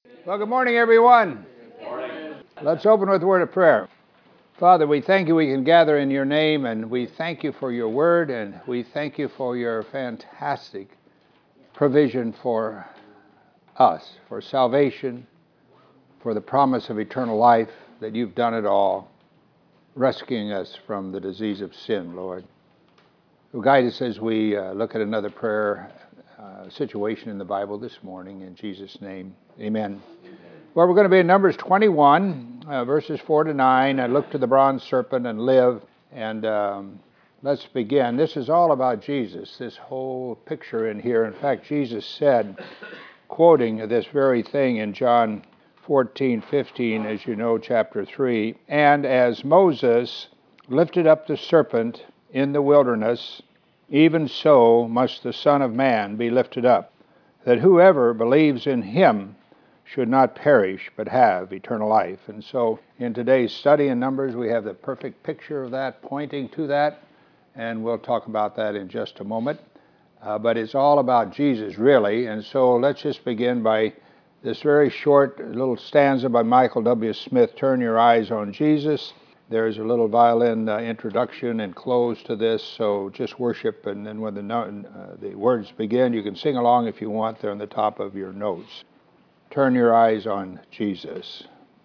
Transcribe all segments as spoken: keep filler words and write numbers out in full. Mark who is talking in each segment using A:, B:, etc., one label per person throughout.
A: Well, good morning, everyone.
B: Good morning.
A: Let's open with a word of prayer. Father, we thank you we can gather in your name, and we thank you for your word, and we thank you for your fantastic provision for us, for salvation, for the promise of eternal life, that you've done it all, rescuing us from the disease of sin, Lord. You'll guide us as we uh, look at another prayer uh, situation in the Bible this morning. In Jesus' name, amen. Well, we're going to be in Numbers twenty-one, uh, verses four to nine. I look to the bronze serpent and live. And um, let's begin. This is all about Jesus, this whole picture in here. In fact, Jesus said, quoting this very thing in John fourteen fifteen, as you know, chapter three, "And as Moses lifted up the serpent in the wilderness, even so must the Son of Man be lifted up, that whoever believes in him should not perish, but have eternal life." And so in today's study in Numbers, we have the perfect picture of that, pointing to that, and we'll talk about that in just a moment. Uh, but it's all about Jesus, really. And so let's just begin by this very short little stanza by Michael W. Smith, "Turn Your Eyes on Jesus." There's a little violin uh, introduction and close to this, so just worship, and then when the, no- uh, the words begin, you can sing along if you want. They're on the top of your notes. Turn your eyes on Jesus.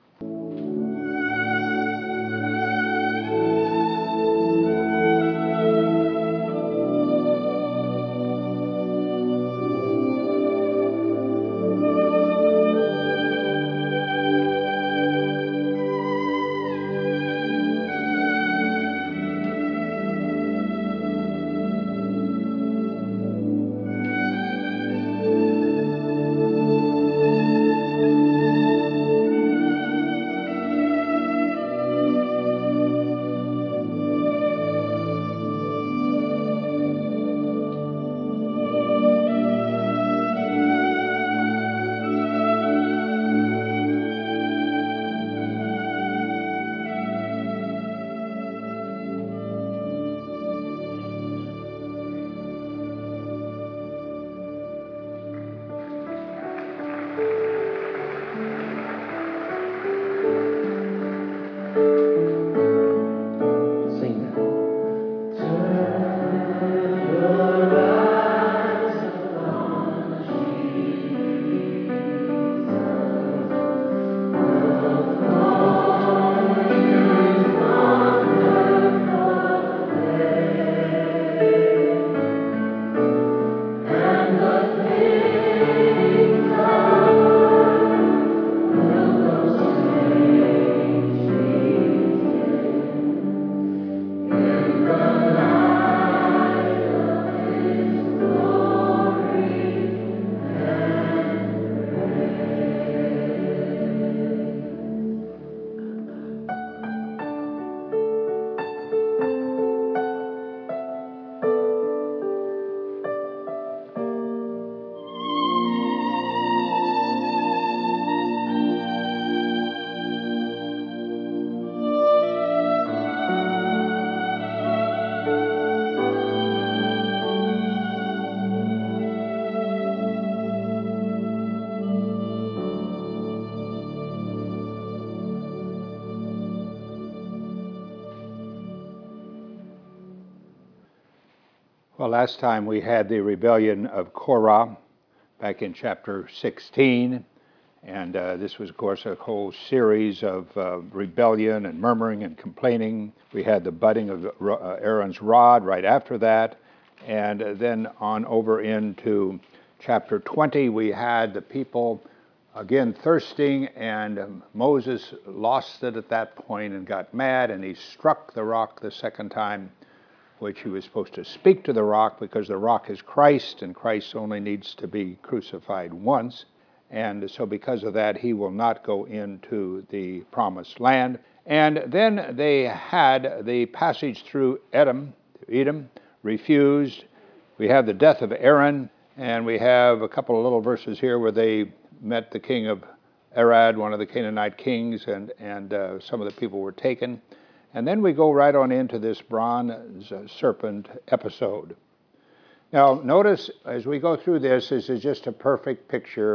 A: Well, last time we had the rebellion of Korah back in chapter sixteen, and uh, this was, of course, a whole series of uh, rebellion and murmuring and complaining. We had the budding of uh, Aaron's rod right after that, and then on over into chapter twenty, we had the people again thirsting, and um, Moses lost it at that point and got mad, and he struck the rock the second time, which he was supposed to speak to the rock, because the rock is Christ, and Christ only needs to be crucified once. And so because of that, he will not go into the promised land. And then they had the passage through Edom, Edom, refused. We have the death of Aaron, and we have a couple of little verses here where they met the king of Arad, one of the Canaanite kings, and, and uh, some of the people were taken. And then we go right on into this bronze serpent episode. Now, notice as we go through this, this is just a perfect picture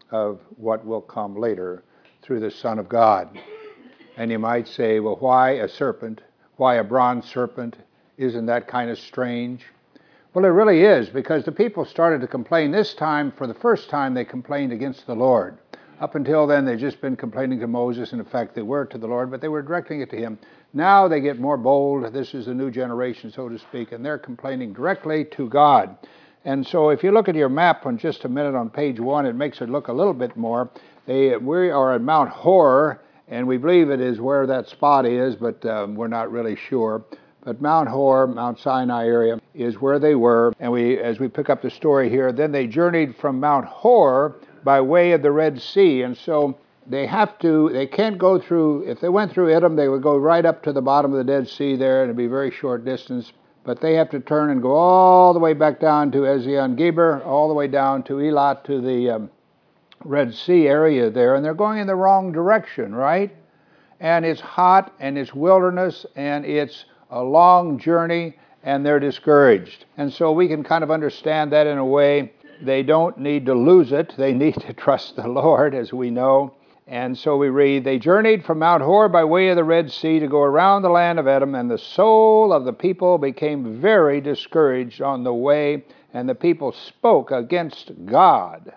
A: of what will come later through the Son of God. And you might say, well, why a serpent? Why a bronze serpent? Isn't that kind of strange? Well, it really is, because the people started to complain. This time, for the first time, they complained against the Lord. Up until then, they'd just been complaining to Moses. In fact, they were to the Lord, but they were directing it to him. Now they get more bold. This is the new generation, so to speak, and they're complaining directly to God. And so if you look at your map on just a minute on page one, it makes it look a little bit more. They, we are at Mount Hor, and we believe it is where that spot is, but um, we're not really sure. But Mount Hor, Mount Sinai area, is where they were. And we, as we pick up the story here, then they journeyed from Mount Hor by way of the Red Sea. And so they have to, they can't go through, if they went through Edom, they would go right up to the bottom of the Dead Sea there, and it'd be a very short distance. But they have to turn and go all the way back down to Ezion-Geber, all the way down to Elat, to the um, Red Sea area there, and they're going in the wrong direction, right? And it's hot, and it's wilderness, and it's a long journey, and they're discouraged. And so we can kind of understand that in a way. They don't need to lose it. They need to trust the Lord, as we know. And so we read, they journeyed from Mount Hor by way of the Red Sea to go around the land of Edom, and the soul of the people became very discouraged on the way, and the people spoke against God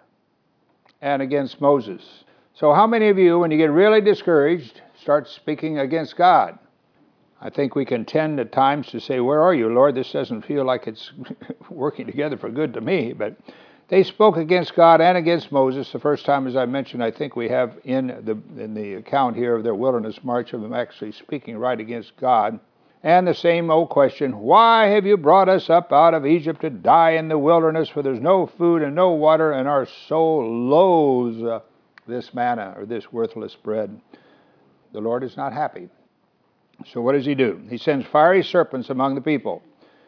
A: and against Moses. So how many of you, when you get really discouraged, start speaking against God? I think we can tend at times to say, where are you, Lord? This doesn't feel like it's working together for good to me. But they spoke against God and against Moses. The first time, as I mentioned, I think we have in the in the account here of their wilderness march of them actually speaking right against God. And the same old question, why have you brought us up out of Egypt to die in the wilderness, for there's no food and no water, and our soul loathes uh, this manna, or this worthless bread? The Lord is not happy. So what does he do? He sends fiery serpents among the people.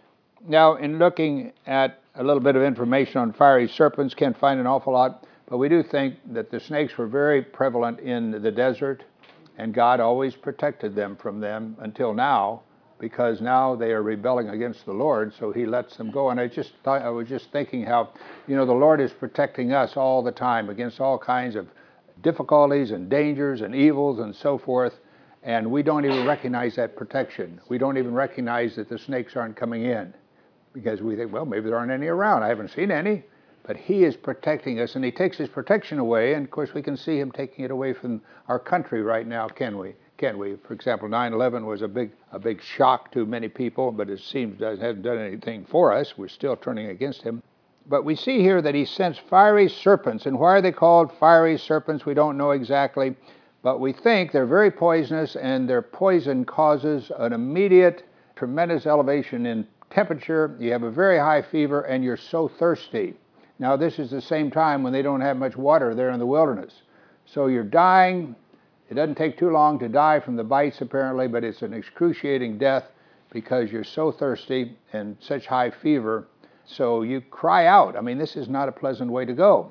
A: Now, in looking at a little bit of information on fiery serpents, can't find an awful lot, but we do think that the snakes were very prevalent in the desert, and God always protected them from them until now, because now they are rebelling against the Lord, so he lets them go. And I just thought, I was just thinking how, you know, the Lord is protecting us all the time against all kinds of difficulties and dangers and evils and so forth, and we don't even recognize that protection. We don't even recognize that the snakes aren't coming in, because we think, well, maybe there aren't any around. I haven't seen any. But he is protecting us, and he takes his protection away, and of course we can see him taking it away from our country right now, can we? Can we? For example, nine eleven was a big a big shock to many people, but it seems it hasn't done anything for us. We're still turning against him. But we see here that he sends fiery serpents, and why are they called fiery serpents? We don't know exactly, but we think they're very poisonous, and their poison causes an immediate, tremendous elevation in temperature. You have a very high fever, and you're so thirsty. Now, this is the same time when they don't have much water there in the wilderness. So you're dying. It doesn't take too long to die from the bites, apparently, but it's an excruciating death because you're so thirsty and such high fever. So you cry out. I mean, this is not a pleasant way to go.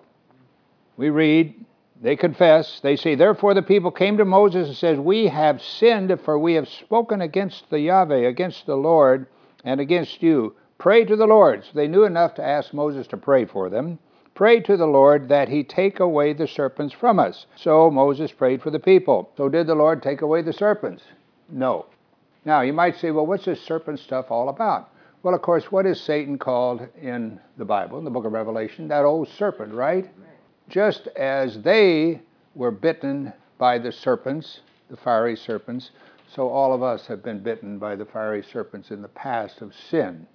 A: We read, they confess, they say, therefore the people came to Moses and said, we have sinned, for we have spoken against the Yahweh, against the Lord, and against you. Pray to the Lord. So they knew enough to ask Moses to pray for them. Pray to the Lord that he take away the serpents from us. So Moses prayed for the people. So did the Lord take away the serpents? No. Now you might say, well, what's this serpent stuff all about? Well, of course, what is Satan called in the Bible, in the book of Revelation? That old serpent, right? Just as they were bitten by the serpents, the fiery serpents, so all of us have been bitten by the fiery serpents in the past of sin.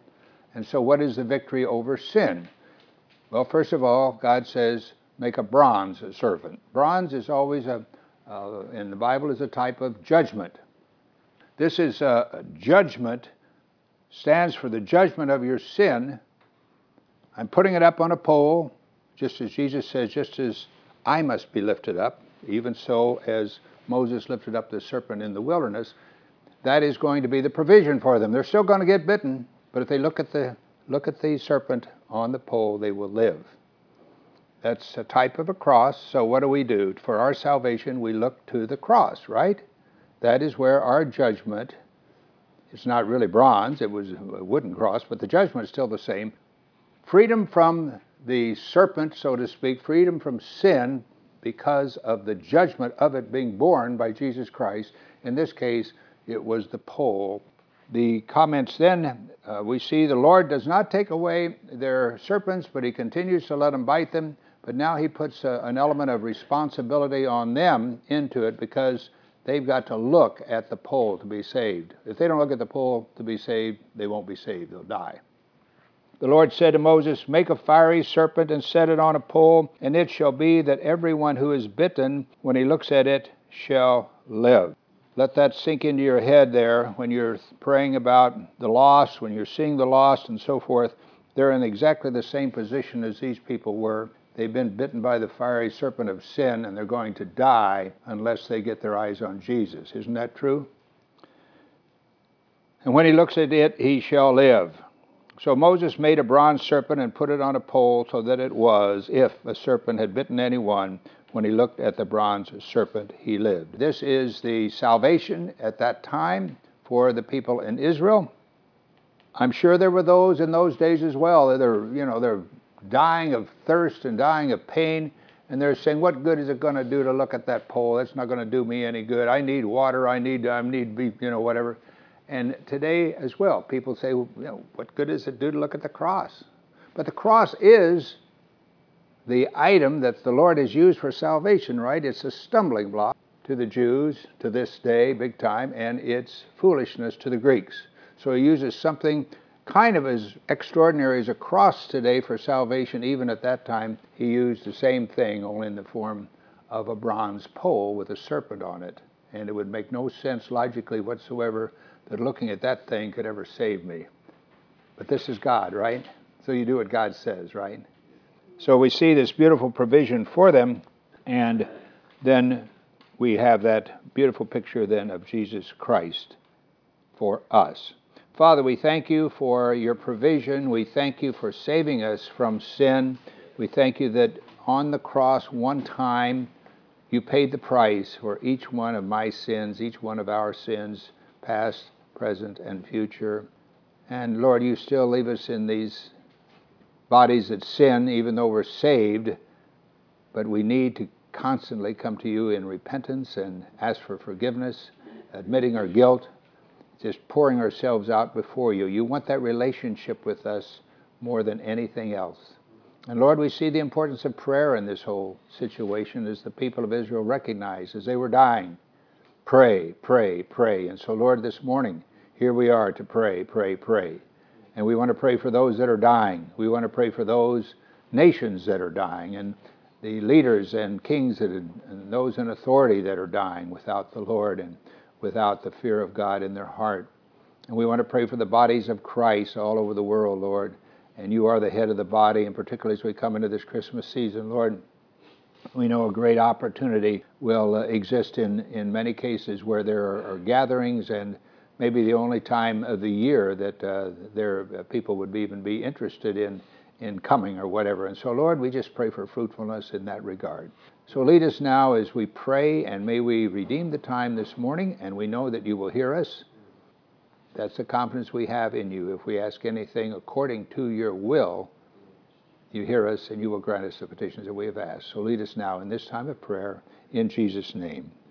A: And so what is the victory over sin? Well, first of all, God says, make a bronze serpent. Bronze is always, a, uh, in the Bible, is a type of judgment. This is a, a judgment, stands for the judgment of your sin. I'm putting it up on a pole, just as Jesus says, just as I must be lifted up, even so as Moses lifted up the serpent in the wilderness. That is going to be the provision for them. They're still going to get bitten, but if they look at the look at the serpent on the pole, they will live. That's a type of a cross. So what do we do? For our salvation, we look to the cross, right? That is where our judgment, it's not really bronze, it was a wooden cross, but the judgment is still the same. Freedom from the serpent, so to speak, freedom from sin because of the judgment of it being borne by Jesus Christ. In this case, it was the pole. The comments then, uh, we see the Lord does not take away their serpents, but he continues to let them bite them. But now he puts a, an element of responsibility on them into it, because they've got to look at the pole to be saved. If they don't look at the pole to be saved, they won't be saved. They'll die. The Lord said to Moses, "Make a fiery serpent and set it on a pole, and it shall be that everyone who is bitten, when he looks at it, shall live." Let that sink into your head there when you're praying about the lost, when you're seeing the lost and so forth. They're in exactly the same position as these people were. They've been bitten by the fiery serpent of sin, and they're going to die unless they get their eyes on Jesus. Isn't that true? And when he looks at it, he shall live. So Moses made a bronze serpent and put it on a pole, so that it was, if a serpent had bitten anyone, when he looked at the bronze serpent, he lived. This is the salvation at that time for the people in Israel. I'm sure there were those in those days as well. They're, you know, they're dying of thirst and dying of pain, and they're saying, "What good is it going to do to look at that pole? It's not going to do me any good. I need water. I need, I need, you know, whatever." And today as well, people say, well, you know, what good does it do to look at the cross? But the cross is the item that the Lord has used for salvation, right? It's a stumbling block to the Jews to this day, big time, and it's foolishness to the Greeks. So he uses something kind of as extraordinary as a cross today for salvation. Even at that time, he used the same thing, only in the form of a bronze pole with a serpent on it. And it would make no sense logically whatsoever that looking at that thing could ever save me. But this is God, right? So you do what God says, right? So we see this beautiful provision for them, and then we have that beautiful picture then of Jesus Christ for us. Father, we thank you for your provision. We thank you for saving us from sin. We thank you that on the cross one time you paid the price for each one of my sins, each one of our sins, past, present, and future. And Lord, you still leave us in these bodies that sin, even though we're saved, but we need to constantly come to you in repentance and ask for forgiveness, admitting our guilt, just pouring ourselves out before you. You want that relationship with us more than anything else. And Lord, we see the importance of prayer in this whole situation, as the people of Israel recognized as they were dying. Pray, pray, pray. And so, Lord, this morning, here we are to pray, pray, pray. And we want to pray for those that are dying. We want to pray for those nations that are dying, and the leaders and kings that are, and those in authority that are dying without the Lord and without the fear of God in their heart. And we want to pray for the bodies of Christ all over the world, Lord. And you are the head of the body, and particularly as we come into this Christmas season, Lord, we know a great opportunity will uh, exist in, in many cases where there are, are gatherings, and maybe the only time of the year that uh, there uh, people would be, even be interested in, in coming or whatever. And so, Lord, we just pray for fruitfulness in that regard. So lead us now as we pray, and may we redeem the time this morning, and we know that you will hear us. That's the confidence we have in you. If we ask anything according to your will, you hear us, and you will grant us the petitions that we have asked. So lead us now in this time of prayer, in Jesus' name.